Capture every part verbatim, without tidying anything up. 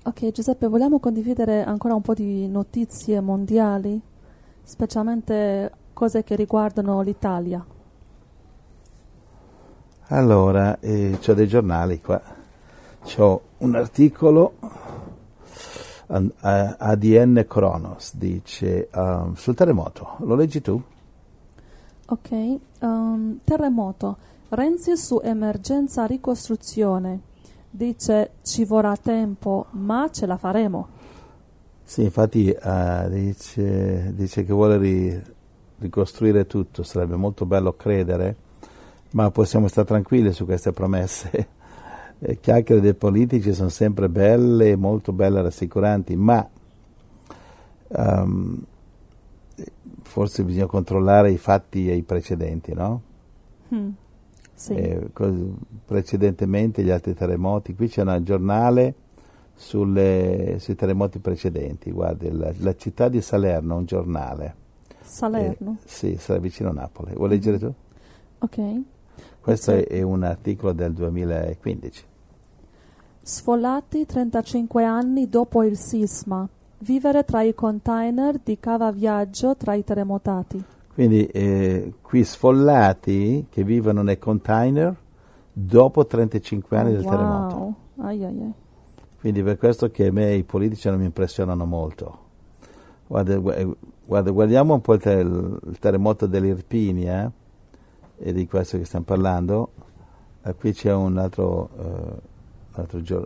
Ok, Giuseppe, vogliamo condividere ancora un po' di notizie mondiali, specialmente cose che riguardano l'Italia. Allora, eh, c'ho dei giornali qua, c'ho un articolo, an- a- A D N Kronos, dice um, sul terremoto, lo leggi tu? Ok, um, terremoto. Renzi su emergenza ricostruzione. Dice ci vorrà tempo, ma ce la faremo. Sì, infatti eh, dice, dice che vuole ri- ricostruire tutto, sarebbe molto bello credere, ma possiamo stare tranquilli su queste promesse. Le chiacchiere dei politici sono sempre belle, molto belle e rassicuranti, ma um, forse bisogna controllare i fatti e i precedenti, no? Mm, sì. Eh, cos- precedentemente gli altri terremoti, qui c'è un giornale sulle- sui terremoti precedenti, guardi, la, la città di Salerno, un giornale. Salerno. Eh, sì, sarà vicino a Napoli. Vuoi leggere tu? Ok. Questo Dice, è, è un articolo del duemilaquindici. sfollati trentacinque anni dopo il sisma. Vivere tra i container di Cava Viaggio tra i terremotati. Quindi eh, qui sfollati che vivono nei container dopo trentacinque anni Oh, del wow. terremoto. Ai ai ai. Quindi per questo che a me i politici non mi impressionano molto. Guarda, gu- guarda, guardiamo un po' il, te- il terremoto dell'Irpinia, e di questo che stiamo parlando. Eh, qui c'è un altro, eh, altro gior-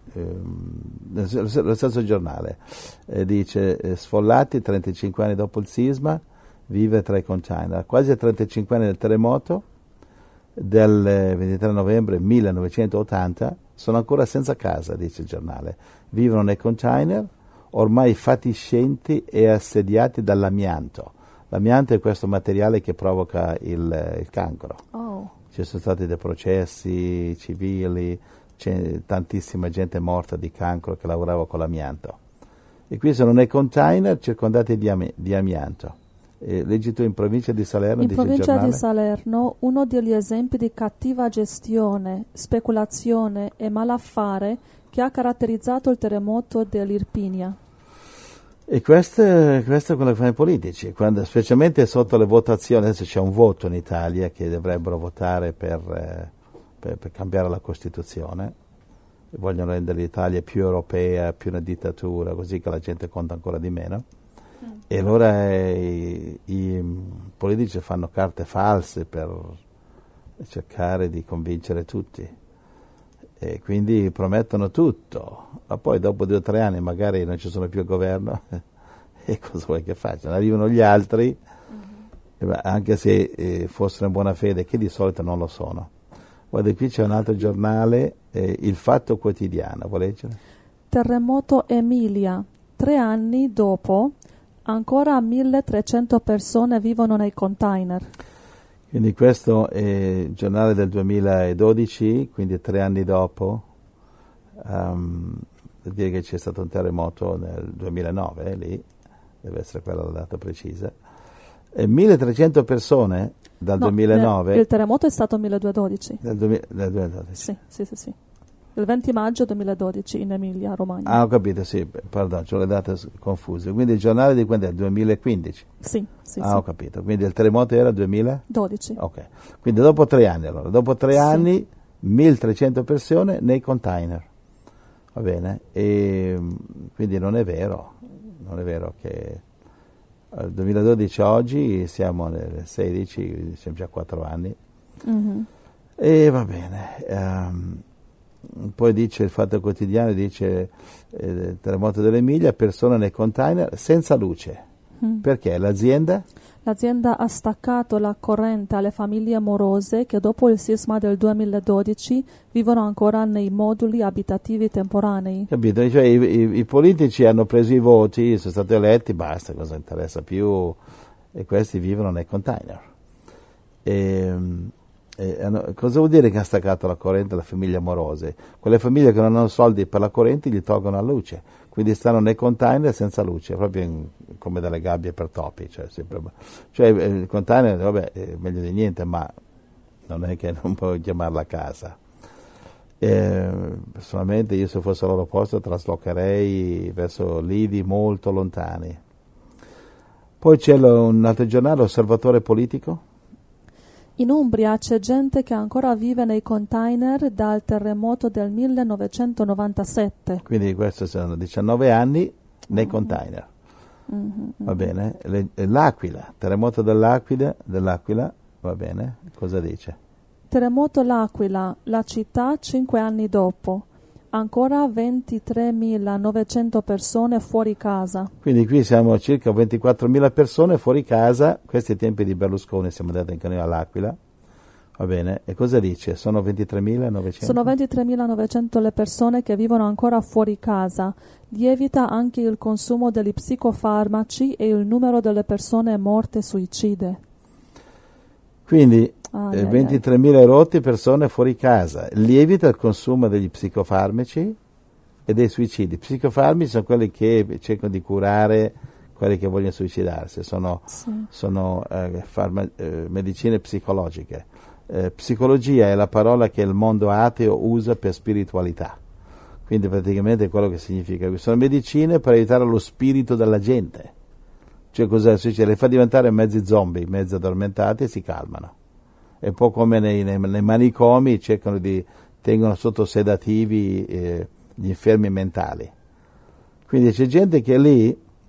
ehm, lo stesso giornale, eh, dice eh, sfollati trentacinque anni dopo il sisma, vive tra i container. A quasi trentacinque anni del terremoto del eh, ventitré novembre millenovecentottanta sono ancora senza casa, dice il giornale. Vivono nei container, ormai fatiscenti e assediati dall'amianto. L'amianto è questo materiale che provoca il, il cancro. Oh. Ci sono stati dei processi civili, c'è tantissima gente morta di cancro che lavorava con l'amianto. E qui sono nei container circondati di, ami- di amianto. Eh, leggi tu in provincia di Salerno, In dice il provincia giornale? di Salerno, uno degli esempi di cattiva gestione, speculazione e malaffare che ha caratterizzato il terremoto dell'Irpinia. E questo, questo è quello che fanno i politici, quando, specialmente sotto le votazioni. Adesso c'è un voto in Italia che dovrebbero votare per, eh, per, per cambiare la Costituzione, vogliono rendere l'Italia più europea, più una dittatura, così che la gente conta ancora di meno. Mm. E allora eh, i, i politici fanno carte false per cercare di convincere tutti. E quindi promettono tutto, ma poi dopo due o tre anni magari non ci sono più al governo e cosa vuoi che facciano? Arrivano gli altri, mm-hmm. anche se eh, fossero in buona fede, che di solito non lo sono. Guarda, qui c'è un altro giornale, eh, Il Fatto Quotidiano, vuoi leggere? Terremoto Emilia, tre anni dopo, ancora milletrecento persone vivono nei container. Quindi questo è il giornale del duemiladodici, quindi tre anni dopo, um, vuol dire che c'è stato un terremoto nel duemilanove, eh, lì, deve essere quella la data precisa, e milletrecento persone dal no, duemilanove... Ne, il terremoto è stato duemiladodici. Nel, duemila, nel duemiladodici. Sì, sì, sì, sì. Il venti maggio duemiladodici in Emilia Romagna. Ah, ho capito, sì, perdono, ho le date confuse. Quindi il giornale di quando è? duemilaquindici? Sì, sì, Ah, sì. ho capito. Quindi il terremoto era duemiladodici? dodici. Ok. Quindi dopo tre anni allora, dopo tre sì. anni, milletrecento persone nei container. Va bene? E quindi non è vero, non è vero che al duemiladodici oggi siamo nel sedici, siamo già quattro anni. Mm-hmm. E va bene. Um, Poi dice il Fatto Quotidiano, dice eh, terremoto dell'Emilia, persone nei container senza luce. Mm. Perché? L'azienda? L'azienda ha staccato la corrente alle famiglie morose che dopo il sisma del duemiladodici vivono ancora nei moduli abitativi temporanei. Capito? Cioè, i, i, i politici hanno preso i voti, sono stati eletti, basta, cosa interessa più, e questi vivono nei container. E, Eh, cosa vuol dire che ha staccato la corrente alle famiglie amorose? Quelle famiglie che non hanno soldi per la corrente gli tolgono la luce, quindi stanno nei container senza luce, proprio in, come delle gabbie per topi. Cioè, sempre, cioè il container, vabbè, è meglio di niente, ma non è che non puoi chiamarla casa. Eh, personalmente io se fosse al loro posto traslocherei verso lidi molto lontani. Poi c'è lo, un altro giornale, Osservatore Politico. In Umbria c'è gente che ancora vive nei container dal terremoto del millenovecentonovantasette. Quindi questi sono diciannove anni nei mm-hmm. container. Mm-hmm. Va bene? Le, L'Aquila, terremoto dell'Aquila, dell'Aquila, va bene? Cosa dice? Terremoto l'Aquila, la città cinque anni dopo. Ancora ventitremilanovecento persone fuori casa. Quindi qui siamo a circa ventiquattromila persone fuori casa, questi tempi di Berlusconi, siamo andati anche noi all'Aquila, va bene, e cosa dice? Sono ventitremilanovecento? Sono ventitremilanovecento le persone che vivono ancora fuori casa, lievita anche il consumo degli psicofarmaci e il numero delle persone morte suicide. Quindi Ah, eh, ventitremila rotti persone fuori casa, lievita il consumo degli psicofarmaci e dei suicidi. Psicofarmaci sono quelli che cercano di curare quelli che vogliono suicidarsi, sono, sì. sono eh, farma, eh, medicine psicologiche. Eh, psicologia è la parola che il mondo ateo usa per spiritualità, quindi praticamente è quello che significa. Sono medicine per aiutare lo spirito della gente, cioè cosa succede? Le fa diventare mezzi zombie, mezzi addormentati e si calmano. È un po' come nei, nei, nei manicomi, cercano di tengono sotto sedativi eh, gli infermi mentali. Quindi c'è gente che è lì,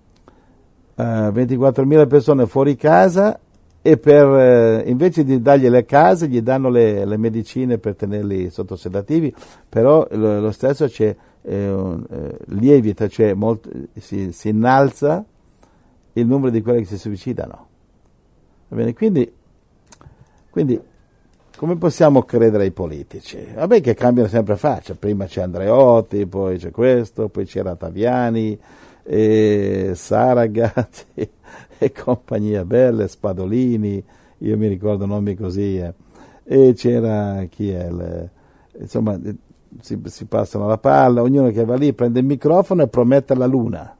eh, ventiquattromila persone fuori casa, e per eh, invece di dargli le case gli danno le, le medicine per tenerli sotto sedativi, però lo, lo stesso c'è eh, un, eh, lievita, cioè molto, si, si innalza il numero di quelli che si suicidano. Va bene? Quindi Quindi, come possiamo credere ai politici? Vabbè che cambiano sempre faccia, prima c'è Andreotti, poi c'è questo, poi c'era Taviani, e Saragat e compagnia belle, Spadolini, io mi ricordo nomi così, eh. E c'era chi è, le, insomma, si, si passano la palla, ognuno che va lì prende il microfono e promette la luna.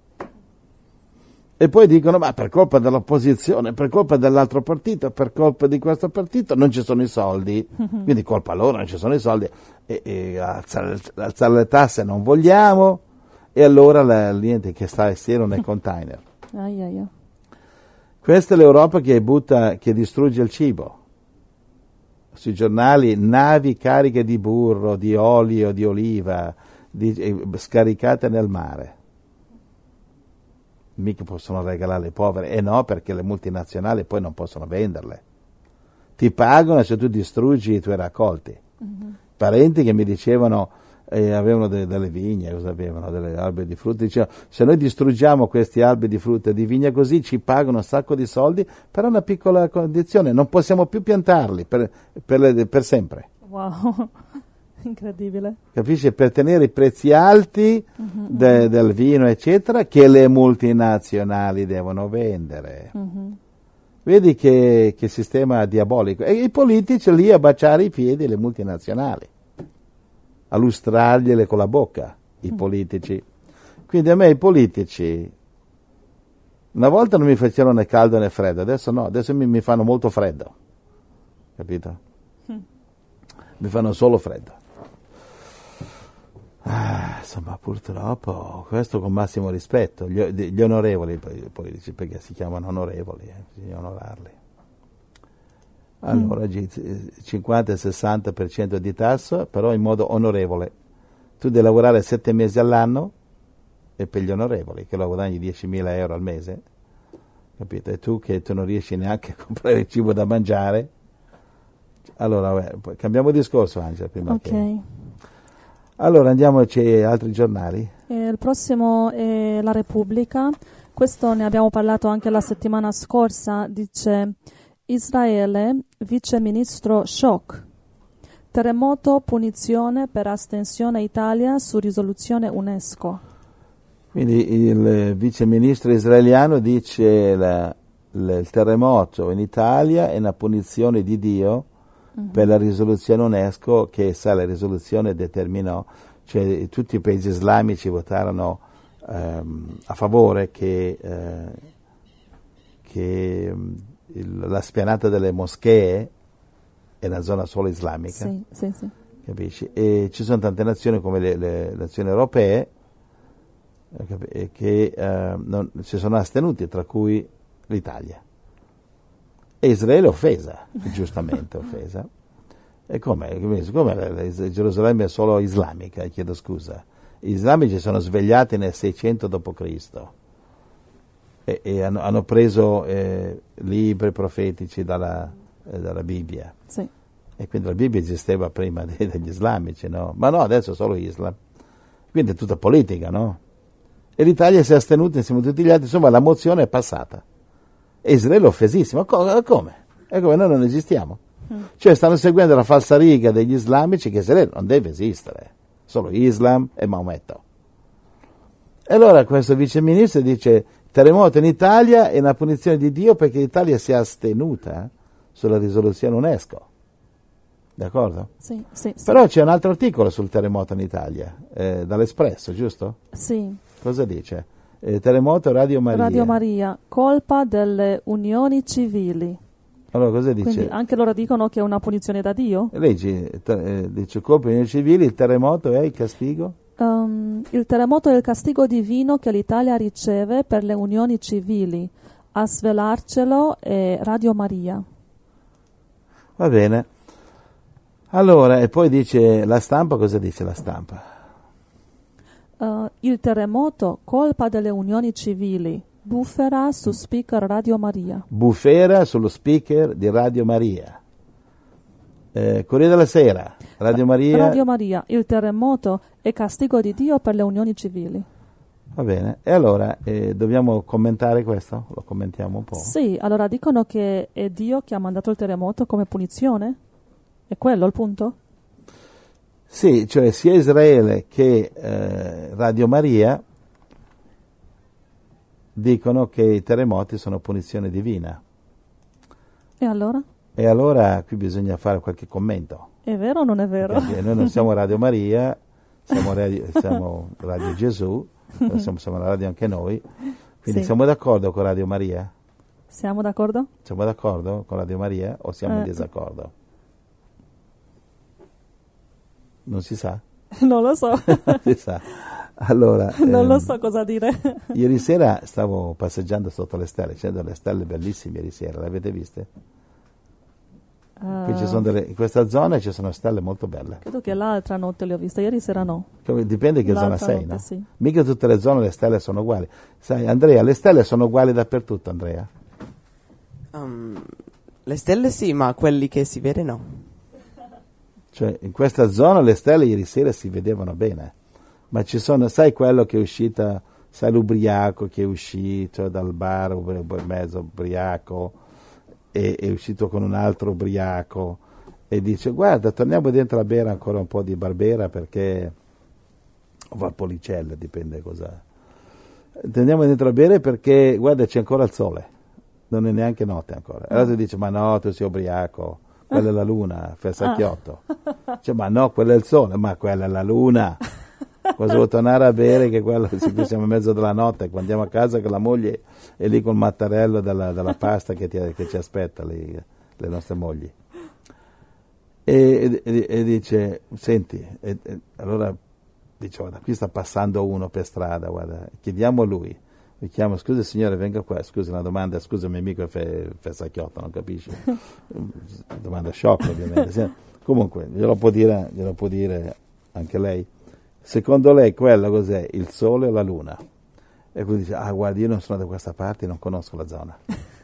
E poi dicono, ma per colpa dell'opposizione, per colpa dell'altro partito, per colpa di questo partito non ci sono i soldi, quindi colpa loro, non ci sono i soldi, e, e alzare, alzare le tasse non vogliamo, e allora la, niente che sta a stiro nei container. Ai, ai, ai. Questa è l'Europa che butta, che distrugge il cibo. Sui giornali, navi cariche di burro, di olio, di oliva, di, eh, scaricate nel mare. Mica possono regalare ai poveri, e eh no, perché le multinazionali poi non possono venderle, ti pagano se tu distruggi i tuoi raccolti. Mm-hmm. Parenti che mi dicevano eh, avevano de- delle vigne, cosa avevano, delle alberi di frutta, dicevano se noi distruggiamo questi alberi di frutta e di vigna così ci pagano un sacco di soldi per una piccola condizione, non possiamo più piantarli per, per, le, per sempre. Wow. Incredibile. Capisci? Per tenere i prezzi alti uh-huh, de, del vino, eccetera, che le multinazionali devono vendere. Uh-huh. Vedi che, che sistema diabolico. E i politici lì a baciare i piedi le multinazionali, a lustrargliele con la bocca, i uh-huh. politici. Quindi a me i politici, una volta non mi facevano né caldo né freddo, adesso no, adesso mi, mi fanno molto freddo. Capito? Uh-huh. Mi fanno solo freddo. Ah, insomma, purtroppo, questo con massimo rispetto, gli, gli onorevoli politici, perché si chiamano onorevoli, eh, bisogna onorarli. Allora, mm. cinquanta sessanta per cento di tasso, però in modo onorevole. Tu devi lavorare sette mesi all'anno, e per gli onorevoli, che lo guadagni diecimila euro al mese, capito? E tu che tu non riesci neanche a comprare il cibo da mangiare. Allora, vabbè, cambiamo discorso, Angela, prima Ok. Che... Allora andiamo, c'è altri giornali? Eh, il prossimo è La Repubblica, questo ne abbiamo parlato anche la settimana scorsa, dice Israele, vice ministro shock, terremoto, punizione per astensione Italia su risoluzione UNESCO. Quindi il vice ministro israeliano dice la, la, il terremoto in Italia è una punizione di Dio Uh-huh. per la risoluzione UNESCO, che sa la risoluzione determinò, cioè tutti i paesi islamici votarono ehm, a favore che, eh, che il, la spianata delle moschee è una zona solo islamica, sì, sì, sì. capisci? E ci sono tante nazioni come le, le nazioni europee eh, che eh, non, si sono astenuti, tra cui l'Italia. E Israele è offesa, giustamente offesa. E come? Come Gerusalemme è solo islamica, chiedo scusa. Gli islamici sono svegliati nel seicento dopo Cristo e, e hanno, hanno preso eh, libri profetici dalla, eh, dalla Bibbia. Sì. E quindi la Bibbia esisteva prima de, degli islamici, no? Ma no, adesso è solo Islam. Quindi è tutta politica, no? E l'Italia si è astenuta insieme a tutti gli altri, insomma la mozione è passata. E Israele è offesissimo. Co- come? E come noi non esistiamo? Mm. Cioè stanno seguendo la falsariga degli islamici che Israele non deve esistere. Solo Islam e Maometto. E allora questo viceministro dice terremoto in Italia è una punizione di Dio perché l'Italia si è astenuta sulla risoluzione UNESCO. D'accordo? Sì, sì, sì. Però c'è un altro articolo sul terremoto in Italia, eh, dall'Espresso, giusto? Sì. Cosa dice? Eh, terremoto Radio Maria. Radio Maria, colpa delle unioni civili. Allora cosa dice? Quindi anche loro dicono che è una punizione da Dio? Leggi, eh, dice colpa delle unioni civili, il terremoto è il castigo? Um, il terremoto è il castigo divino che l'Italia riceve per le unioni civili. A svelarcelo è Radio Maria. Va bene. Allora, e poi dice la stampa, cosa dice la stampa? Uh, il terremoto, colpa delle unioni civili. Bufera su speaker Radio Maria. Bufera sullo speaker di Radio Maria. Eh, Corriere della Sera, Radio Maria. Radio Maria, il terremoto è castigo di Dio per le unioni civili. Va bene, e allora eh, dobbiamo commentare questo? Lo commentiamo un po'? Sì, allora dicono che è Dio che ha mandato il terremoto come punizione? È quello il punto? Sì, cioè sia Israele che eh, Radio Maria dicono che i terremoti sono punizione divina. E allora? E allora qui bisogna fare qualche commento. È vero o non è vero? Perché noi non siamo Radio Maria, siamo Radio, siamo Radio Gesù, siamo, siamo la radio anche noi, quindi sì. Siamo d'accordo con Radio Maria? Siamo d'accordo? Siamo d'accordo con Radio Maria o siamo eh. in disaccordo? Non si sa? Non lo so. Non si sa. Allora, non ehm, lo so cosa dire. Ieri sera stavo passeggiando sotto le stelle, c'erano delle stelle bellissime ieri sera, le avete viste? Uh, Qui ci sono delle, in questa zona ci sono stelle molto belle. Credo che l'altra notte le ho viste, ieri sera no. Dipende che l'altra zona sei, notte, no? Sì. Mica tutte le zone le stelle sono uguali. Sai, Andrea, le stelle sono uguali dappertutto, Andrea? Um, le stelle sì, ma quelli che si vede no. Cioè, in questa zona le stelle ieri sera si vedevano bene, ma ci sono, sai quello che è uscita, sai l'ubriaco che è uscito dal bar, mezzo ubriaco, e è uscito con un altro ubriaco, e dice, guarda, torniamo dentro a bere ancora un po' di Barbera perché, o Valpolicella, dipende cosa. Torniamo dentro a bere perché, guarda, c'è ancora il sole, non è neanche notte ancora. E allora dice, ma no, tu sei ubriaco. Quella è la luna, fa il sacchiotto. Ah. Cioè, ma no, quello è il sole, ma quella è la luna. Cosa devo tornare a bere che quello, qui siamo in mezzo della notte, quando andiamo a casa che la moglie è lì col mattarello della, della pasta che, ti, che ci aspetta, lì, le nostre mogli. E, e, e dice, senti, e, e, allora dice, guarda, qui sta passando uno per strada, guarda, chiediamo a lui. Mi chiamo, scusa signore, venga qua, scusa una domanda, scusa mio amico fe, fe sacchiotto, non capisci? Domanda shock ovviamente. Comunque, glielo può dire, glielo può dire anche lei. Secondo lei quello cos'è? Il sole o la luna? E quindi dice, ah guardi, io non sono da questa parte, non conosco la zona.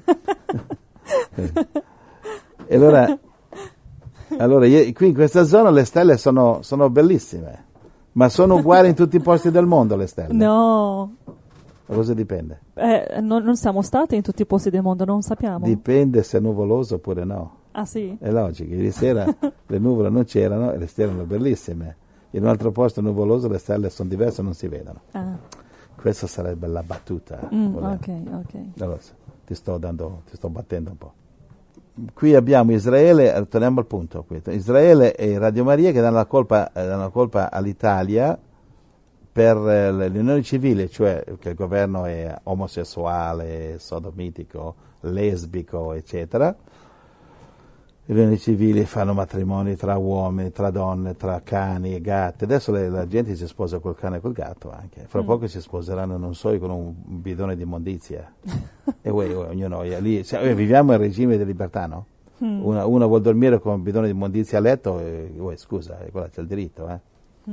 E allora, allora io, qui in questa zona le stelle sono, sono bellissime, ma sono uguali in tutti i posti del mondo le stelle? No. Da cosa dipende? Eh, non, non siamo stati in tutti i posti del mondo, non sappiamo. Dipende se è nuvoloso oppure no. Ah sì? È logico, ieri sera le nuvole non c'erano e le stelle erano bellissime. In un altro posto nuvoloso le stelle sono diverse e non si vedono. Ah. Questa sarebbe la battuta. Mm, ok, ok. Allora, ti sto dando, ti sto battendo un po'. Qui abbiamo Israele, torniamo al punto. Qui. Israele e Radio Maria che danno la colpa, eh, danno la colpa all'Italia per eh, le unioni civili, cioè che il governo è omosessuale, sodomitico, lesbico, eccetera. le unioni civili fanno matrimoni tra uomini, tra donne, tra cani e gatti. Adesso le, la gente si sposa col cane e col gatto anche. Fra mm. poco si sposeranno, non so, con un bidone di immondizia. E uè, uè, ognuno è lì. Cioè, viviamo in regime di libertà, no? Mm. Una, una vuol dormire con un bidone di immondizia a letto, e, uè, scusa, quella c'è il diritto. Eh? Mm.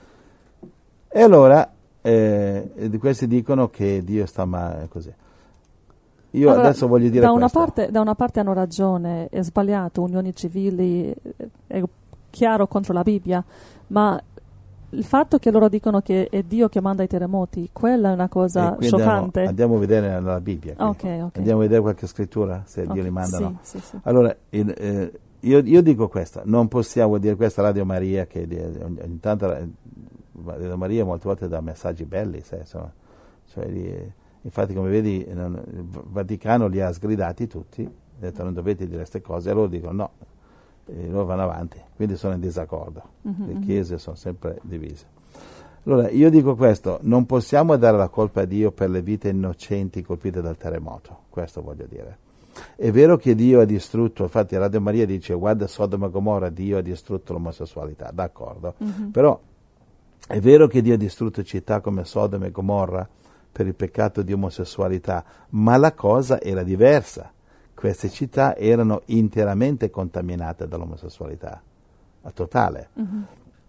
E allora, eh, di questi dicono che Dio sta male, così. Io allora, adesso voglio dire da una, questo. parte, da una parte hanno ragione, è sbagliato, unioni civili, è chiaro contro la Bibbia, ma il fatto che loro dicono che è Dio che manda i terremoti, quella è una cosa scioccante. Andiamo, andiamo a vedere nella Bibbia. Okay, okay. Andiamo a vedere qualche scrittura, se okay, Dio li manda. sì, No. sì, sì. Allora, il, eh, io, io dico questo, non possiamo dire questa Radio Maria, che ogni, ogni tanto Radio Maria molte volte dà messaggi belli, sai, insomma, cioè di, infatti, come vedi, non, il Vaticano li ha sgridati tutti, ha detto non dovete dire queste cose, e loro dicono no, e loro vanno avanti, quindi sono in disaccordo. Mm-hmm. Le chiese sono sempre divise. Allora, io dico questo, non possiamo dare la colpa a Dio per le vite innocenti colpite dal terremoto, questo voglio dire. È vero che Dio ha distrutto, infatti Radio Maria dice guarda Sodoma e Gomorra, Dio ha distrutto l'omosessualità, d'accordo, mm-hmm. però è vero che Dio ha distrutto città come Sodoma e Gomorra per il peccato di omosessualità, ma la cosa era diversa. Queste città erano interamente contaminate dall'omosessualità, a totale. Mm-hmm.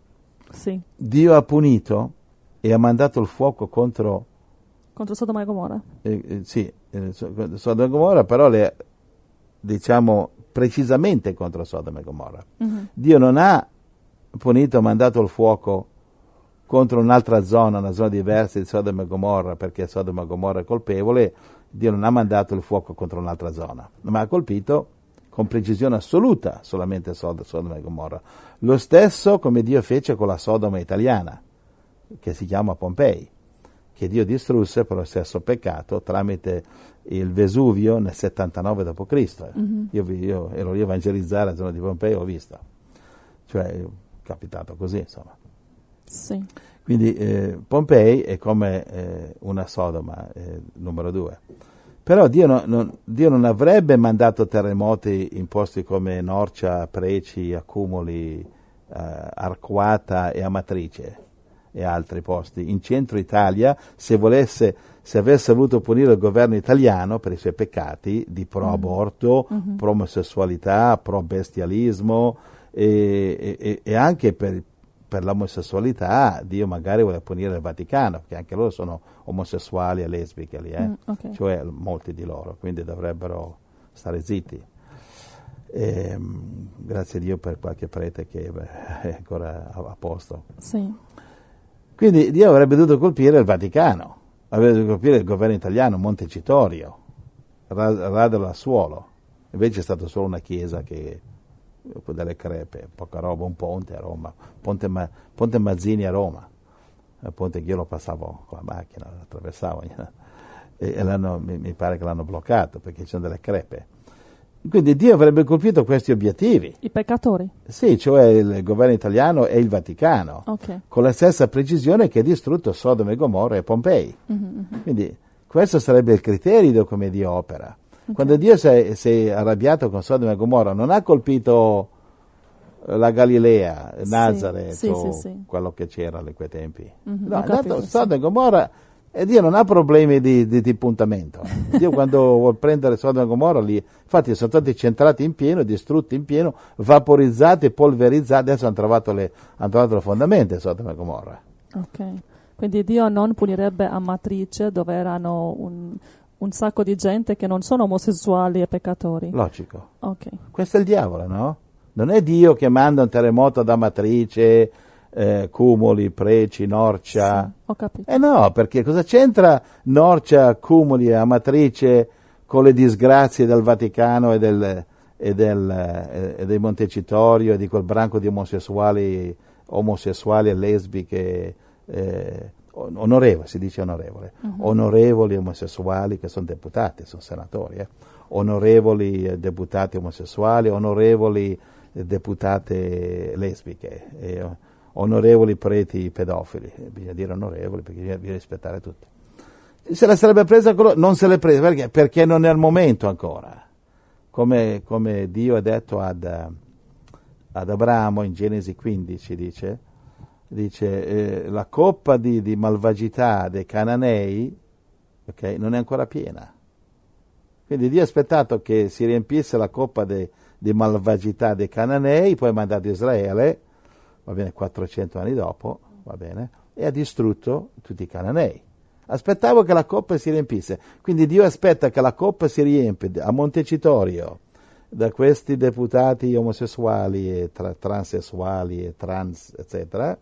Sì. Dio ha punito e ha mandato il fuoco contro... Contro Sodoma e Gomorra? Eh, eh, sì, eh, Sodoma e Gomorra, però le, diciamo precisamente contro Sodoma e Gomorra. Mm-hmm. Dio non ha punito, ha mandato il fuoco contro un'altra zona, una zona diversa di Sodoma e Gomorra, perché Sodoma e Gomorra è colpevole. Dio non ha mandato il fuoco contro un'altra zona, ma ha colpito con precisione assoluta solamente Sod- Sodoma e Gomorra. Lo stesso come Dio fece con la Sodoma italiana, che si chiama Pompei, che Dio distrusse per lo stesso peccato tramite il Vesuvio nel settantanove dopo Cristo Mm-hmm. Io, io ero lì a evangelizzare la zona di Pompei, ho visto. Cioè, è capitato così, insomma. Sì. Quindi eh, Pompei è come eh, una Sodoma, eh, numero due. Però Dio, no, non, Dio non avrebbe mandato terremoti in posti come Norcia, Preci, Accumoli, eh, Arquata e Amatrice e altri posti. In centro Italia, se volesse, se avesse voluto punire il governo italiano per i suoi peccati di pro-aborto, mm-hmm. pro-omosessualità, pro-bestialismo e, e, e anche per per l'omosessualità, Dio magari vuole punire il Vaticano, perché anche loro sono omosessuali e lesbiche lì, eh? mm, okay. Cioè molti di loro, quindi dovrebbero stare zitti. E, grazie a Dio per qualche prete che è ancora a, a posto. Sì. Quindi Dio avrebbe dovuto colpire il Vaticano, avrebbe dovuto colpire il governo italiano, Montecitorio, Radolo Assuolo, invece è stata solo una chiesa che delle crepe, poca roba, un ponte a Roma, Ponte, Ma, ponte Mazzini a Roma, il ponte che io lo passavo con la macchina, lo attraversavo, e, e l'hanno, mi, mi pare che l'hanno bloccato perché c'erano delle crepe. Quindi Dio avrebbe colpito questi obiettivi. I peccatori? Sì, cioè il governo italiano e il Vaticano, okay. con la stessa precisione che ha distrutto Sodoma e Gomorra e Pompei. Mm-hmm. Quindi questo sarebbe il criterio di come Dio opera. Okay. Quando Dio si è, si è arrabbiato con Sodoma e Gomorra non ha colpito la Galilea, Nazareth sì, o sì, sì. quello che c'era a quei tempi. Mm-hmm, no, è capito, dato Sodoma e Gomorra e Dio non ha problemi di, di, di puntamento. Dio quando vuol prendere Sodoma e Gomorra lì, infatti sono stati centrati in pieno, distrutti in pieno, vaporizzati, polverizzati, adesso hanno trovato le, hanno trovato le fondamenta Sodoma e Gomorra. Ok, quindi Dio non punirebbe Amatrice dove erano un... un sacco di gente che non sono omosessuali e peccatori. Logico. Okay. Questo è il diavolo, no? Non è Dio che manda un terremoto ad Amatrice, eh, Cumoli, Preci, Norcia. Sì, ho capito. Eh no, perché cosa c'entra Norcia, Cumoli e Amatrice con le disgrazie del Vaticano e, del, e, del, e dei Montecitorio e di quel branco di omosessuali, omosessuali e lesbiche, eh, onorevoli, si dice onorevole, uh-huh. onorevoli omosessuali che sono deputati, sono senatori, eh? onorevoli eh, deputati omosessuali, onorevoli eh, deputate lesbiche, eh, onorevoli preti pedofili, eh, bisogna dire onorevoli perché bisogna, bisogna rispettare tutti. Se la sarebbe presa, non se l'è presa perché? Perché non è il momento ancora. come, come Dio ha detto ad, ad Abramo in Genesi quindici, dice, dice eh, la coppa di, di malvagità dei Cananei, okay, non è ancora piena. Quindi Dio ha aspettato che si riempisse la coppa de, di malvagità dei Cananei, poi ha mandato Israele, va bene, quattrocento anni dopo, va bene, e ha distrutto tutti i Cananei. Aspettavo che la coppa si riempisse, quindi Dio aspetta che la coppa si riempie a Montecitorio da questi deputati omosessuali e tra, transessuali e trans, eccetera,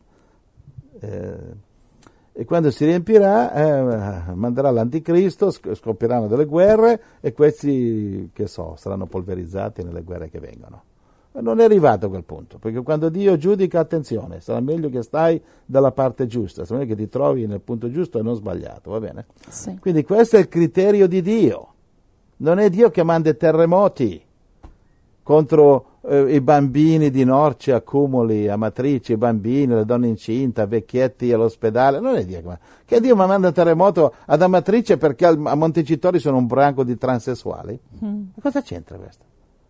eh, e quando si riempirà eh, manderà l'anticristo, scoppieranno delle guerre e questi, che so, saranno polverizzati nelle guerre che vengono. Non è arrivato a quel punto, perché quando Dio giudica, attenzione, sarà meglio che stai dalla parte giusta, sarà meglio che ti trovi nel punto giusto e non sbagliato, va bene? Sì. Quindi questo è il criterio di Dio. Non è Dio che manda i terremoti contro eh, i bambini di Norcia, accumuli, Amatrice, i bambini, le donne incinte, vecchietti all'ospedale. Non è Dio che manda. Che Dio mi manda il terremoto ad Amatrice perché a Montecitorio sono un branco di transessuali? Mm. Cosa c'entra questo?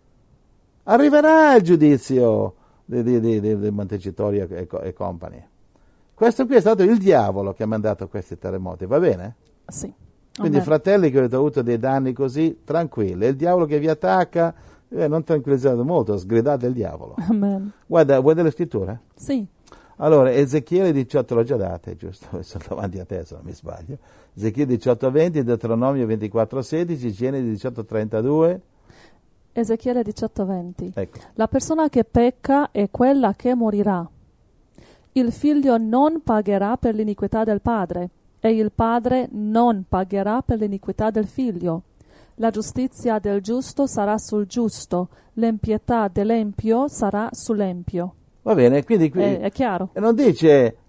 Arriverà il giudizio di, di, di, di Montecitorio e, e compagni. Questo qui è stato il diavolo che ha mandato questi terremoti, va bene? Sì. Quindi Amen. Fratelli che avete avuto dei danni così, tranquilli. È il diavolo che vi attacca, eh, non tranquillizzate molto, sgridate il diavolo. Amen. Guarda, vuoi delle scritture? Sì. Allora, Ezechiele diciotto l'ho già date, giusto? Sono davanti a te se non mi sbaglio. Ezechiele diciotto venti, Deuteronomio ventiquattro sedici, Genesi diciotto trentadue. Ezechiele diciotto venti. Ecco. La persona che pecca è quella che morirà. Il figlio non pagherà per l'iniquità del padre, e il padre non pagherà per l'iniquità del figlio. La giustizia del giusto sarà sul giusto, l'empietà dell'empio sarà sull'empio. Va bene, quindi qui È, è chiaro. non dice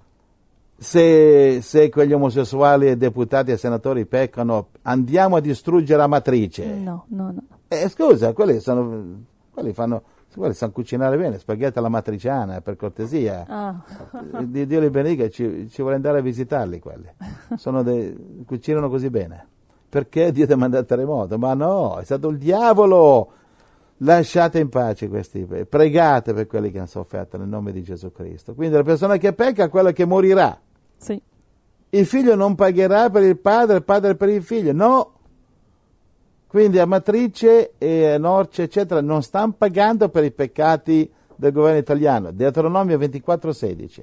se, se quegli omosessuali e deputati e senatori peccano, andiamo a distruggere Amatrice. No, no, no. Eh, scusa, quelli sono, quelli fanno, quelli sanno cucinare bene, spaghetti alla matriciana, per cortesia. Ah. Di Dio li benedica, ci, ci vuole andare a visitarli quelli. Sono dei, cucinano così bene. Perché Dio ti ha mandato il terremoto? Ma no, è stato il diavolo. Lasciate in pace questi, pregate per quelli che hanno sofferto nel nome di Gesù Cristo. Quindi la persona che pecca è quella che morirà. Sì. Il figlio non pagherà per il padre, il padre per il figlio, no. Quindi Amatrice e Norcia, eccetera, non stanno pagando per i peccati del governo italiano. Deuteronomio ventiquattro sedici.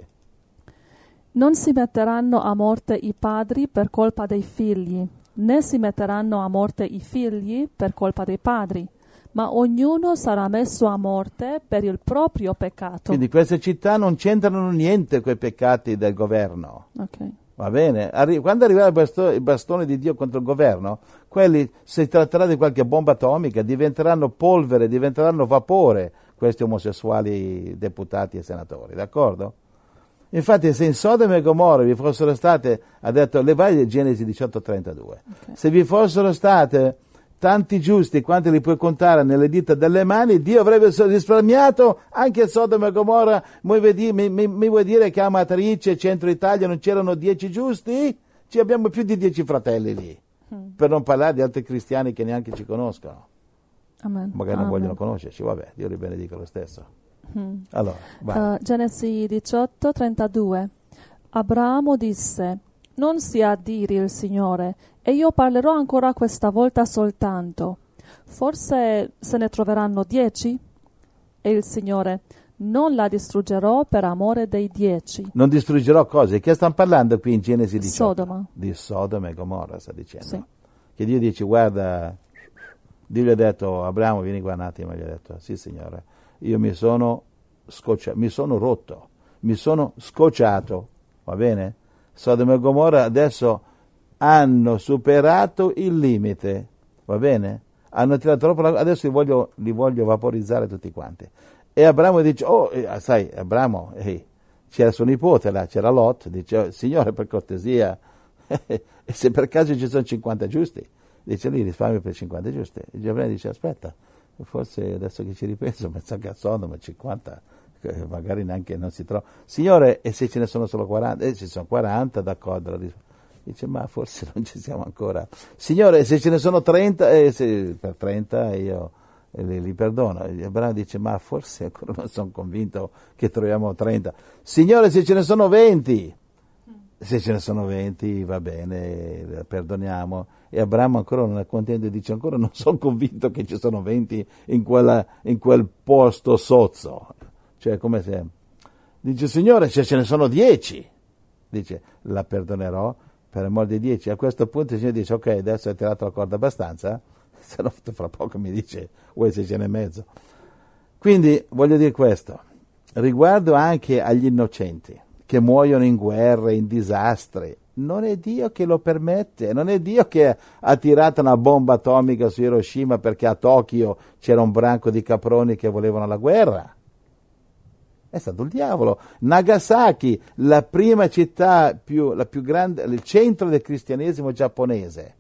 Non si metteranno a morte i padri per colpa dei figli, né si metteranno a morte i figli per colpa dei padri, ma ognuno sarà messo a morte per il proprio peccato. Quindi queste città non c'entrano niente con i peccati del governo. Ok. Va bene? Arri- quando arriverà il bastone, il bastone di Dio contro il governo, quelli, se si tratterà di qualche bomba atomica, diventeranno polvere, diventeranno vapore questi omosessuali deputati e senatori, d'accordo? Infatti se in Sodoma e Gomorra vi fossero state, ha detto, le vai Genesi diciotto trentadue, okay. Se vi fossero state tanti giusti quanti li puoi contare nelle dita delle mani, Dio avrebbe risparmiato anche Sodoma e Gomorra. Mi, vedi, mi, mi, mi vuoi dire che a Amatrice, Centro Italia, non c'erano dieci giusti? Ci abbiamo più di dieci fratelli lì, mm. per non parlare di altri cristiani che neanche ci conoscono. Amen. Magari non Amen. vogliono conoscerci, vabbè, Dio li benedica lo stesso. Mm. Allora, uh, Genesi diciotto trentadue. Abramo disse: non si addiri il Signore, e io parlerò ancora questa volta soltanto. Forse se ne troveranno dieci? E il Signore: non la distruggerò per amore dei dieci. Non distruggerò cose. Che stanno parlando qui in Genesi diciotto? Sodoma. Di Sodoma e Gomorra, sta dicendo. Sì. Che Dio dice, guarda, Dio gli ha detto, Abramo, vieni qua un attimo, gli ha detto, sì Signore, io mi sono scocciato, mi sono rotto, mi sono scocciato, va bene? Sodoma e Gomorra adesso hanno superato il limite, va bene? Hanno tirato troppo la... adesso li voglio, li voglio vaporizzare tutti quanti. E Abramo dice, oh, eh, sai, Abramo, eh, c'era suo nipote là, c'era Lot, dice, oh, Signore, per cortesia, e se per caso ci sono cinquanta giusti, dice, lì risparmio per cinquanta giusti. E Giovanni dice, aspetta, forse adesso che ci ripenso, penso che a Sodoma cinquanta, magari neanche non si trova. Signore, e se ce ne sono solo quaranta? Eh, ci sono quaranta, d'accordo. Dice, ma forse non ci siamo ancora. Signore, se ce ne sono trenta, eh, se, per trenta io eh, li, li perdono. E Abramo dice, ma forse ancora non sono convinto che troviamo trenta. Signore, se ce ne sono venti, se ce ne sono venti va bene, perdoniamo. E Abramo ancora non è contento e dice, ancora non sono convinto che ci sono venti in, quella, in quel posto sozzo. Cioè, come se... Dice, Signore, se ce ne sono dieci. Dice, la perdonerò per amor di dieci. A questo punto il Signore dice, ok, adesso hai tirato la corda abbastanza, se no fra poco mi dice, vuoi se ce n'è mezzo. Quindi voglio dire questo, riguardo anche agli innocenti che muoiono in guerre, in disastri, non è Dio che lo permette, non è Dio che ha tirato una bomba atomica su Hiroshima perché a Tokyo c'era un branco di caproni che volevano la guerra. È stato il diavolo. Nagasaki, la prima città più, la più grande, il centro del cristianesimo giapponese.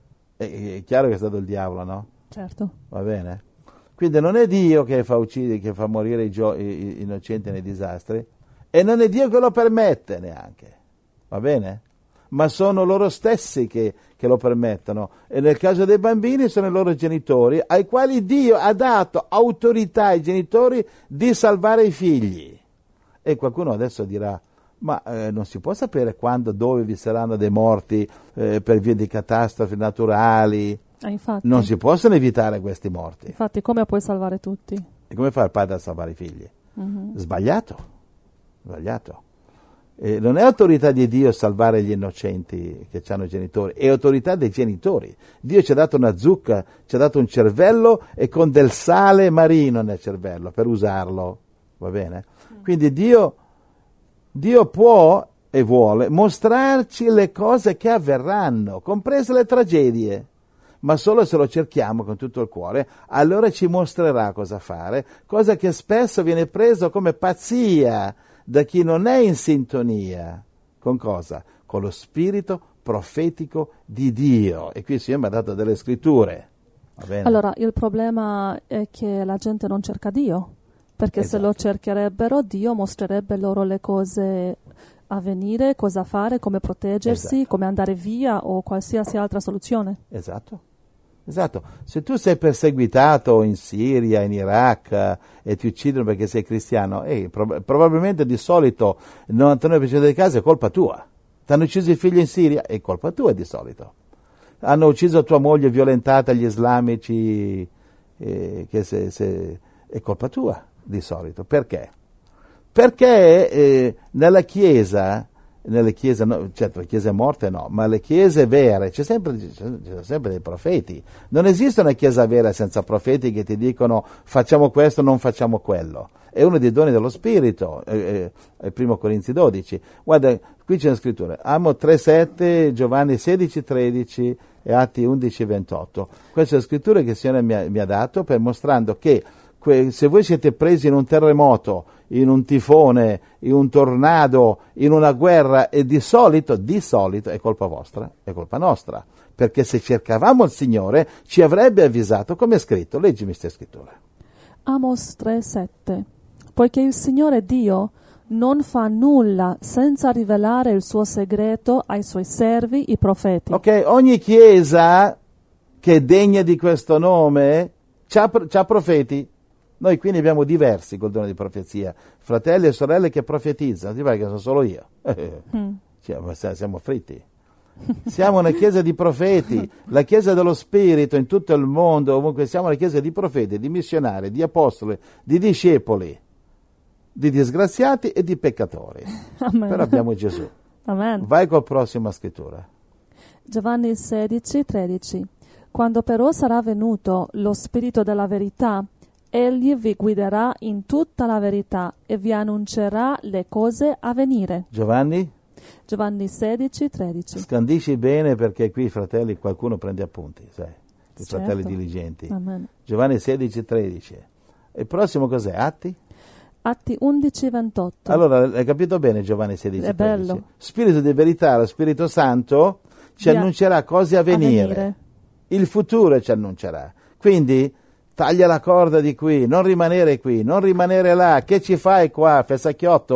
È, è chiaro che è stato il diavolo, no? Certo. Va bene? Quindi non è Dio che fa uccidere, che fa morire i, gio- i, i innocenti nei disastri, e non è Dio che lo permette neanche. Va bene? Ma sono loro stessi che, che lo permettono. E nel caso dei bambini sono i loro genitori, ai quali Dio ha dato autorità ai genitori di salvare i figli. E qualcuno adesso dirà, ma eh, non si può sapere quando, dove vi saranno dei morti eh, per via di catastrofi naturali. Ah, infatti. Non si possono evitare questi morti. Infatti, come puoi salvare tutti? E come fa il padre a salvare i figli? Mm-hmm. Sbagliato. Sbagliato. Eh, non è autorità di Dio salvare gli innocenti che hanno i genitori, è autorità dei genitori. Dio ci ha dato una zucca, ci ha dato un cervello e con del sale marino nel cervello per usarlo, va bene? Quindi Dio, Dio può e vuole mostrarci le cose che avverranno, comprese le tragedie, ma solo se lo cerchiamo con tutto il cuore, allora ci mostrerà cosa fare, cosa che spesso viene preso come pazzia da chi non è in sintonia con cosa? Con lo spirito profetico di Dio. E qui il Signore mi ha dato delle scritture. Va bene? Allora, il problema è che la gente non cerca Dio, perché Esatto. se lo cercherebbero, Dio mostrerebbe loro le cose a venire, cosa fare, come proteggersi, Esatto. come andare via o qualsiasi altra soluzione. Esatto. Esatto, se tu sei perseguitato in Siria, in Iraq eh, e ti uccidono perché sei cristiano, eh, prob- probabilmente di solito il novantanove per cento dei casi è colpa tua. Ti hanno ucciso il figlio in Siria, è colpa tua di solito. Hanno ucciso tua moglie violentata gli islamici, eh, che se, se, è colpa tua di solito. Perché? Perché eh, nella Chiesa... Nelle chiese, no, certo le chiese morte no, ma le chiese vere c'è sempre, c'è sempre dei profeti. Non esiste una chiesa vera senza profeti che ti dicono facciamo questo, non facciamo quello. È uno dei doni dello Spirito, è, è il primo Corinzi dodici. Guarda, qui c'è una scrittura, Amo tre sette, Giovanni sedici tredici e Atti undici ventotto. Queste sono scritture che il Signore mi ha, mi ha dato per mostrando che se voi siete presi in un terremoto, in un tifone, in un tornado, in una guerra, e di solito, di solito è colpa vostra, è colpa nostra, perché se cercavamo il Signore ci avrebbe avvisato, come è scritto, leggimi queste scritture. Amos tre sette. Poiché il Signore Dio non fa nulla senza rivelare il suo segreto ai suoi servi, i profeti. Ok, ogni chiesa che è degna di questo nome c'ha, c'ha profeti. Noi quindi abbiamo diversi col dono di profezia, fratelli e sorelle che profetizzano, ti pare che sono solo io? Mm. Cioè, siamo fritti. Siamo una chiesa di profeti, la chiesa dello Spirito in tutto il mondo, ovunque siamo una chiesa di profeti, di missionari, di apostoli, di discepoli, di disgraziati e di peccatori. Amen. Però abbiamo Gesù. Amen. Vai col prossima scrittura. Giovanni sedici tredici. Quando però sarà venuto lo Spirito della verità, Egli vi guiderà in tutta la verità e vi annuncerà le cose a venire. Giovanni? Giovanni sedici tredici. Scandisci bene perché qui, fratelli, qualcuno prende appunti, sai, i Certo. fratelli diligenti. Amen. Giovanni sedici tredici. E il prossimo cos'è? Atti? Atti undici ventotto. Allora, hai capito bene Giovanni sedici È tredici? bello. Spirito di verità, lo Spirito Santo ci Vi annuncerà cose a venire. a venire. Il futuro ci annuncerà. Quindi taglia la corda di qui, non rimanere qui, non rimanere là. Che ci fai qua, fessacchiotto?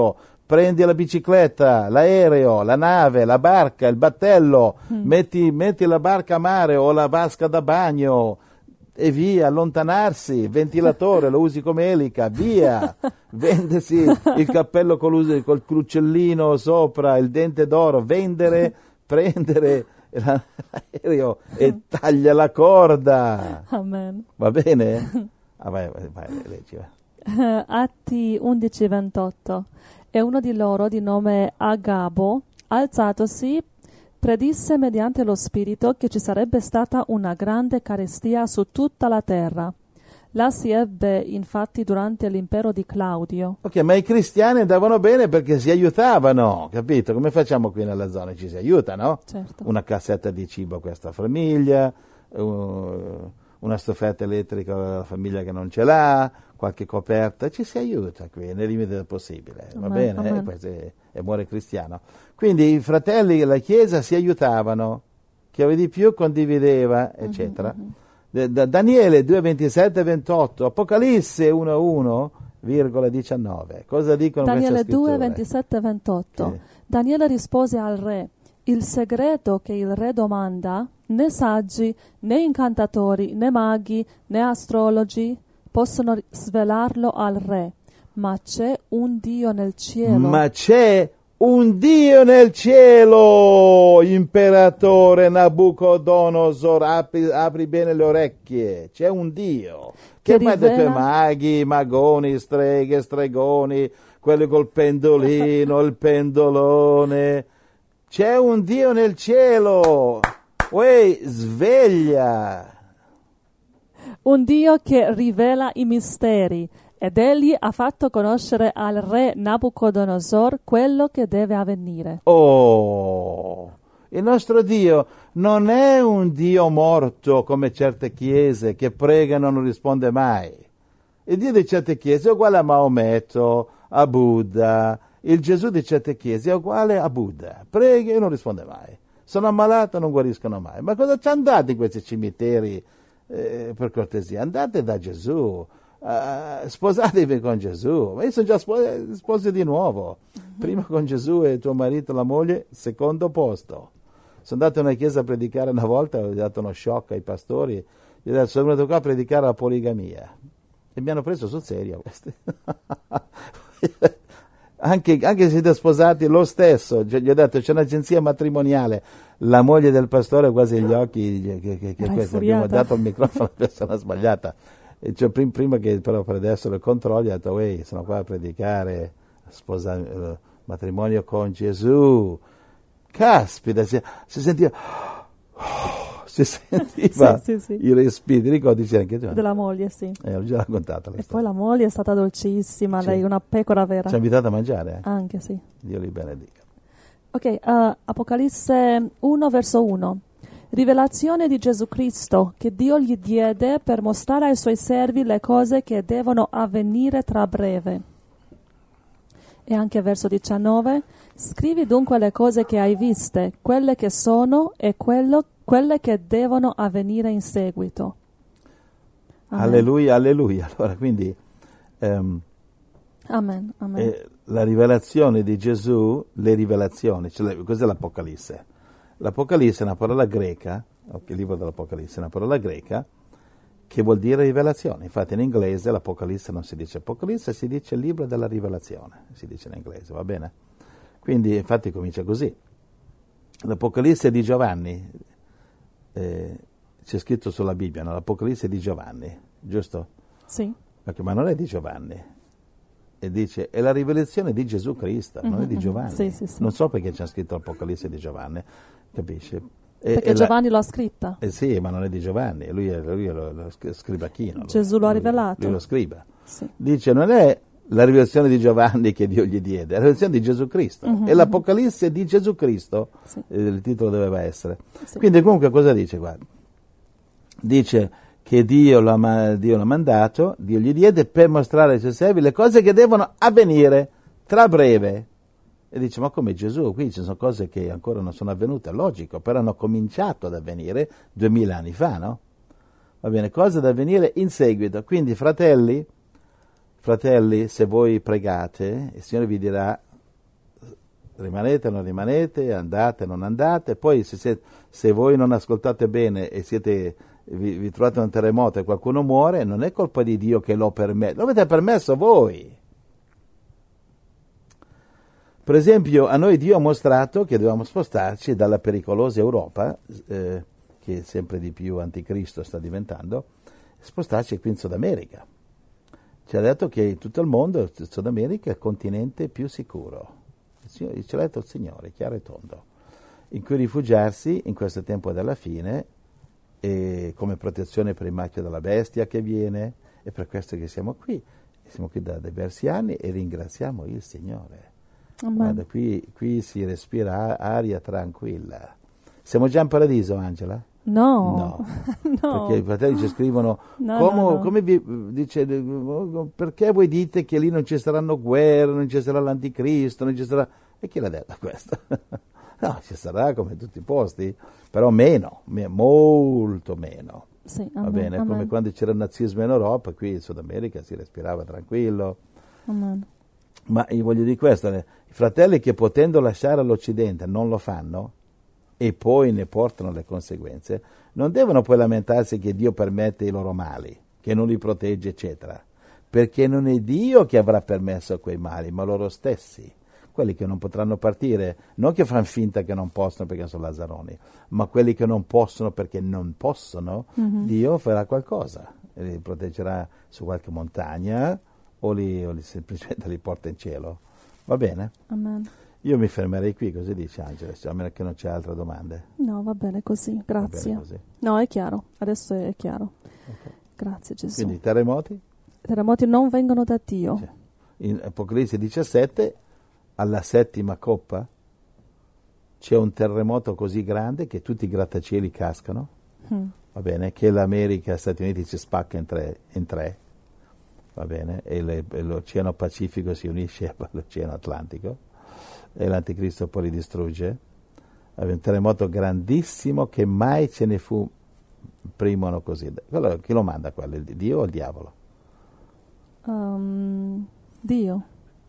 prendi la bicicletta, l'aereo, la nave, la barca, il battello, mm. metti, metti la barca a mare o la vasca da bagno e via, allontanarsi, ventilatore, lo usi come elica, via, vendersi il cappello col, col crucellino sopra, il dente d'oro, vendere, prendere l'aereo e taglia la corda. Amen. Va bene? Ah, vai, vai, vai, leggi, vai. Uh, Atti undici ventotto. E uno di loro, di nome Agabo, alzatosi, predisse mediante lo Spirito che ci sarebbe stata una grande carestia su tutta la terra. La si ebbe infatti durante l'impero di Claudio. Ok, ma i cristiani andavano bene perché si aiutavano, capito? Come facciamo qui nella zona? Ci si aiuta, no? Certo. Una cassetta di cibo a questa famiglia, uh, una staffetta elettrica alla famiglia che non ce l'ha, qualche coperta, ci si aiuta qui nel limite del possibile, va Amen, bene? amen. Eh, questo è, è amore cristiano. Quindi i fratelli della Chiesa si aiutavano, chi aveva di più condivideva, eccetera. Mm-hmm. Da, da Daniele due, ventisette e ventotto, Apocalisse uno, uno, virgola diciannove. Cosa dicono Daniele queste scritture? due, ventisette e ventotto. Sì. Daniele rispose al re: il segreto che il re domanda, né saggi, né incantatori, né maghi, né astrologi possono svelarlo al re, ma c'è un Dio nel cielo. Ma c'è un Dio nel cielo, imperatore Nabucodonosor, apri, apri bene le orecchie, c'è un Dio. Che, che poi rivela... detto maghi, magoni, streghe, stregoni, quelli col pendolino, il pendolone. C'è un Dio nel cielo. Uè, sveglia. Un Dio che rivela i misteri, ed egli ha fatto conoscere al re Nabucodonosor quello che deve avvenire. Oh, il nostro Dio non è un Dio morto come certe chiese che pregano e non risponde mai. Il Dio di certe chiese è uguale a Maometto, a Buddha. Il Gesù di certe chiese è uguale a Buddha. Preghi e non risponde mai. Sono ammalato e non guariscono mai. Ma cosa ci andate in questi cimiteri? Eh, per cortesia, andate da Gesù, uh, sposatevi con Gesù. Ma io sono già spo- sposi di nuovo. Mm-hmm. Prima con Gesù e tuo marito, la moglie, secondo posto. Sono andato in una chiesa a predicare una volta, ho dato uno shock ai pastori, gli ho detto: sono venuto qua a predicare la poligamia. E mi hanno preso sul serio questi. Anche, anche se siete sposati lo stesso, gli ho detto c'è un'agenzia matrimoniale, la moglie del pastore quasi gli occhi che, che, che questo, abbiamo dato il microfono alla persona sbagliata, e cioè, prim, prima che però prendessero il controllo, ho detto: uè, sono qua a predicare sposa, uh, matrimonio con Gesù. Caspita, si, si sentiva oh, si sentiva sì, sì, sì. i respiri, ti ricordi anche tu? Della moglie, sì. Eh, l'ho già raccontata. E poi la moglie è stata dolcissima, sì. Lei una pecora vera. Ci ha invitato a mangiare? Eh? Anche, sì. Dio li benedica. Ok, uh, Apocalisse uno, verso uno. Rivelazione di Gesù Cristo, che Dio gli diede per mostrare ai suoi servi le cose che devono avvenire tra breve. E anche verso diciannove. Scrivi dunque le cose che hai viste, quelle che sono e quello, quelle che devono avvenire in seguito. Amen. Alleluia, alleluia. Allora, quindi um, amen, amen. Eh, la rivelazione di Gesù, le rivelazioni, cioè, cos'è l'Apocalisse? L'Apocalisse è una parola greca, il libro dell'Apocalisse è una parola greca che vuol dire rivelazione. Infatti in inglese l'Apocalisse non si dice Apocalisse, si dice libro della rivelazione, si dice in inglese, va bene? Quindi infatti comincia così. L'Apocalisse di Giovanni, eh, c'è scritto sulla Bibbia, no? L'Apocalisse di Giovanni, giusto? Sì. Okay, ma non è di Giovanni. E dice, è la rivelazione di Gesù Cristo, mm-hmm, non è di Giovanni. Sì, sì, sì. Non so perché c'è scritto l'Apocalisse di Giovanni, capisci? E, perché e Giovanni la... l'ha scritta. Eh sì, ma non è di Giovanni, lui è, lui è lo, lo scribachino. Gesù l'ha rivelato. Lui lo scriba. Sì. Dice, non è la rivelazione di Giovanni che Dio gli diede, è la rivelazione di Gesù Cristo. Mm-hmm. È l'Apocalisse di Gesù Cristo, sì. eh, il titolo doveva essere. Sì. Quindi comunque cosa dice qua? Dice che Dio l'ha, Dio l'ha mandato, Dio gli diede per mostrare ai suoi servi le cose che devono avvenire tra breve. E dice, ma come Gesù? Qui ci sono cose che ancora non sono avvenute, logico, però hanno cominciato ad avvenire duemila anni fa, no? Va bene, cose da avvenire in seguito. Quindi, fratelli, fratelli, se voi pregate, il Signore vi dirà rimanete o non rimanete, andate o non andate, poi se, siete, se voi non ascoltate bene e siete, vi, vi trovate un terremoto e qualcuno muore, non è colpa di Dio che lo permette, lo avete permesso voi. Per esempio, a noi Dio ha mostrato che dovevamo spostarci dalla pericolosa Europa, eh, che sempre di più anticristo sta diventando, spostarci qui in Sud America. Ci ha detto che in tutto il mondo il Sud America è il continente più sicuro. Ce l'ha detto il Signore, chiaro e tondo, in cui rifugiarsi in questo tempo della fine, e come protezione per il marchio della bestia che viene, e per questo che siamo qui. Siamo qui da diversi anni e ringraziamo il Signore. Guarda, qui, qui si respira aria tranquilla. Siamo già in paradiso, Angela? No, no, no. Perché i fratelli ci scrivono no, come, no, no. come vi, dice, perché voi dite che lì non ci saranno guerre, non ci sarà l'anticristo, non ci sarà... E chi l'ha detto questo? No, ci sarà come in tutti i posti, però meno, me, molto meno. Sì, Va amen, bene, amen. come quando c'era il nazismo in Europa, qui in Sud America si respirava tranquillo. Amen. Ma io voglio dire questo, i fratelli che potendo lasciare l'Occidente non lo fanno e poi ne portano le conseguenze, non devono poi lamentarsi che Dio permette i loro mali, che non li protegge, eccetera, perché non è Dio che avrà permesso quei mali, ma loro stessi, quelli che non potranno partire, non che fanno finta che non possono perché sono lazzaroni, ma quelli che non possono perché non possono, mm-hmm. Dio farà qualcosa, li proteggerà su qualche montagna, o li, o li semplicemente li porta in cielo. Va bene? Amen. Io mi fermerei qui, così dice Angela, a meno che non c'è altre domande. No, va bene così, grazie. Bene così. No, è chiaro, adesso è chiaro. Okay. Grazie Gesù. Quindi i terremoti? I terremoti non vengono da Dio. Cioè, in Apocalisse diciassette, alla settima coppa, c'è un terremoto così grande che tutti i grattacieli cascano, mm. va bene? Che l'America e gli Stati Uniti si spacca in tre, in tre. Va bene, e, le, e l'Oceano Pacifico si unisce all'Oceano Atlantico e l'Anticristo poi li distrugge. Aveva un terremoto grandissimo che mai ce ne fu prima o così. Quello, chi lo manda quello? Dio o il diavolo? Um, Dio.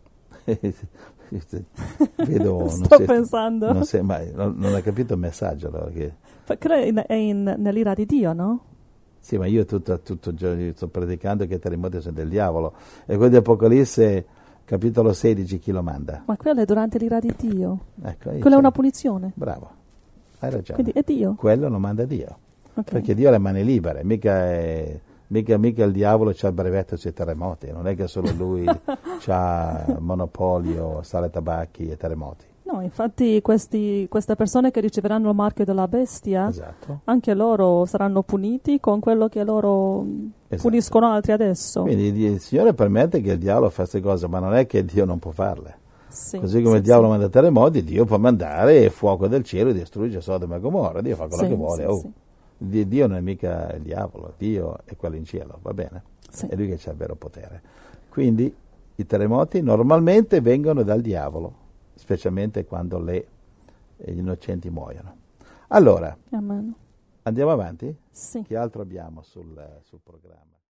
Vedo, Sto non pensando. Non, sei, ma, non, non hai capito il messaggio allora che... Credo è in, nell'ira di Dio, no? Sì, ma io tutto, tutto il giorno sto predicando che i terremoti sono del diavolo. E quello di Apocalisse, capitolo sedici, chi lo manda? Ma quello è durante l'ira di Dio. Ecco, quello è una punizione. Bravo, hai ragione. Quindi è Dio. Quello lo manda Dio. Okay. Perché Dio ha le mani libere, mica, è, mica, mica il diavolo c'ha il brevetto sui terremoti. Non è che solo lui c'ha monopolio, sale tabacchi e terremoti. No, infatti questi, queste persone che riceveranno il marchio della bestia, esatto. anche loro saranno puniti con quello che loro esatto. puniscono altri adesso. Quindi il Signore permette che il diavolo faccia queste cose, ma non è che Dio non può farle. Sì, Così come sì, il diavolo sì. manda terremoti, Dio può mandare fuoco del cielo e distrugge Sodoma e Gomorra. Dio fa quello sì, che vuole. Sì, oh. sì. Dio non è mica il diavolo, Dio è quello in cielo, va bene? Sì. È lui che ha il vero potere. Quindi i terremoti normalmente vengono dal diavolo, specialmente quando le, gli innocenti muoiono. Allora, Amen. andiamo avanti? Sì. Che altro abbiamo sul, sul programma?